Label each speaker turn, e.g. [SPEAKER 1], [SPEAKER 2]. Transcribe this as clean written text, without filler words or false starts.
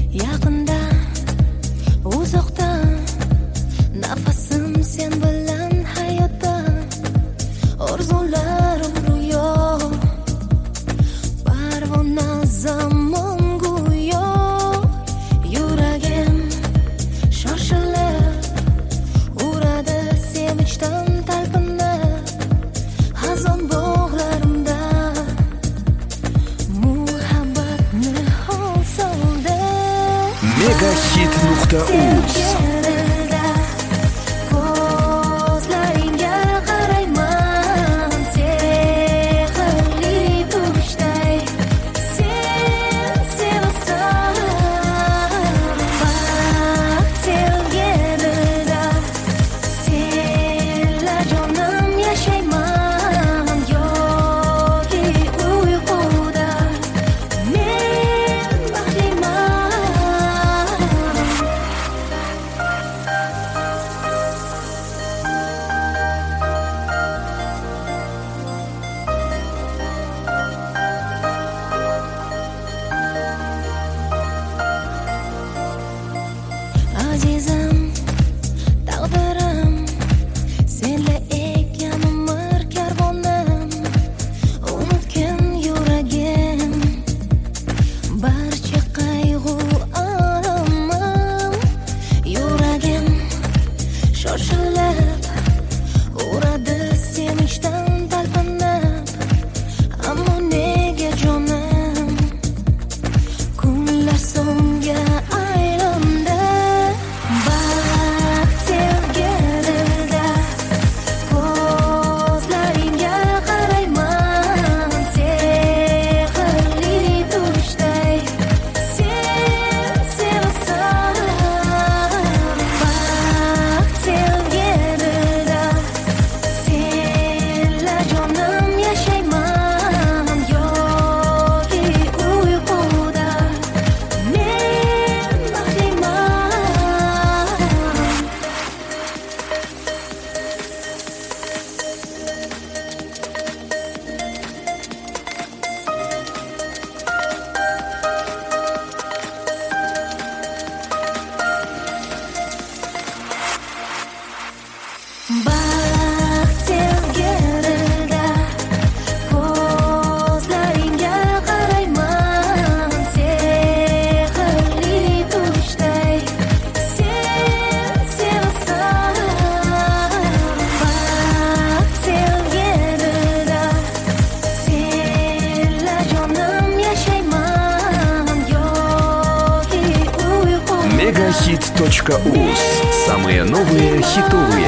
[SPEAKER 1] Yaqinda, uzoqda, nafasim sen bilan hayotda. Orzularim ro'yo, parvona zamon go'yo. Yuragim shoshilib uradi, sevinchdan talpinib. Hazon bog'larimda muhabbatni hol soldi.
[SPEAKER 2] Megahit.uz
[SPEAKER 1] Ko'zlaringga qarayman, sehrli tushday. Sen sevasan, baxt sevgilida. Senla jonim yashayman, yoki uyquda. Men baxtliman. Azizim, taqdirim, senla ekan umr karvonim. Unutgin yuragim, barcha qayg'u alamim. Yuragim shoshilib uradi, sevinchdan talpinib. Ammo nega jonim kunlar so'ngga aylandi. Baxt sevgilida, ko'zlaringga qarayman, sehrli tushday. Sen sevasan, baxt sevgilida. Senla jonim yashayman, yoki uyquda. Men baxtliman. Baxt sevgilida, ko'zlaringga qarayman, sehrli tushday. Sen sevasan, baxt sevgilida. Senla jonim yashayman, yoki uyquda.
[SPEAKER 2] Megahit.uz. Самые новые хитовые